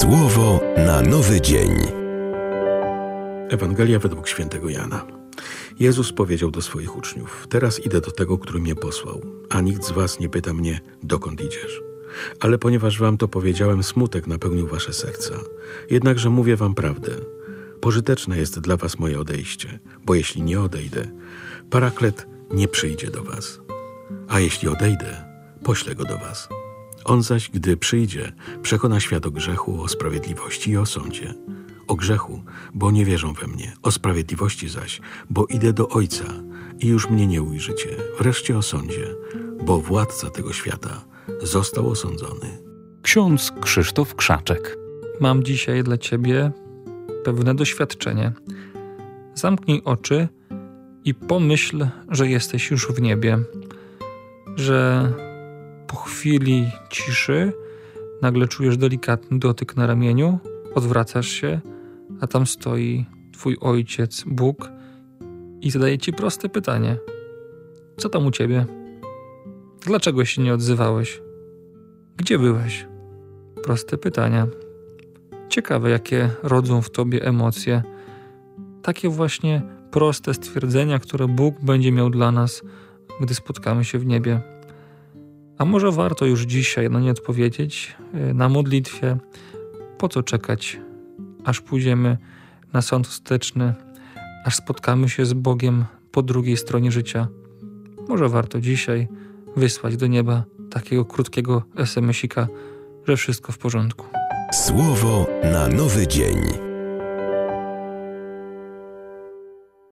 Słowo na nowy dzień. Ewangelia według świętego Jana. Jezus powiedział do swoich uczniów: teraz idę do tego, który mnie posłał, a nikt z was nie pyta mnie, dokąd idziesz. Ale ponieważ wam to powiedziałem, smutek napełnił wasze serca. Jednakże mówię wam prawdę. Pożyteczne jest dla was moje odejście, bo jeśli nie odejdę, Paraklet nie przyjdzie do was. A jeśli odejdę, poślę go do was. On zaś, gdy przyjdzie, przekona świat o grzechu, o sprawiedliwości i o sądzie. O grzechu, bo nie wierzą we mnie. O sprawiedliwości zaś, bo idę do Ojca i już mnie nie ujrzycie. Wreszcie o sądzie, bo władca tego świata został osądzony. Ksiądz Krzysztof Krzaczek. Mam dzisiaj dla Ciebie pewne doświadczenie. Zamknij oczy i pomyśl, że jesteś już w niebie. Że po chwili ciszy nagle czujesz delikatny dotyk na ramieniu, odwracasz się, a tam stoi Twój Ojciec, Bóg i zadaje Ci proste pytanie. Co tam u Ciebie? Dlaczego się nie odzywałeś? Gdzie byłeś? Proste pytania. Ciekawe, jakie rodzą w Tobie emocje. Takie właśnie proste stwierdzenia, które Bóg będzie miał dla nas, gdy spotkamy się w niebie. A może warto już dzisiaj na nie odpowiedzieć na modlitwie? Po co czekać, aż pójdziemy na sąd ostateczny, aż spotkamy się z Bogiem po drugiej stronie życia? Może warto dzisiaj wysłać do nieba takiego krótkiego SMS-ika, że wszystko w porządku. Słowo na nowy dzień.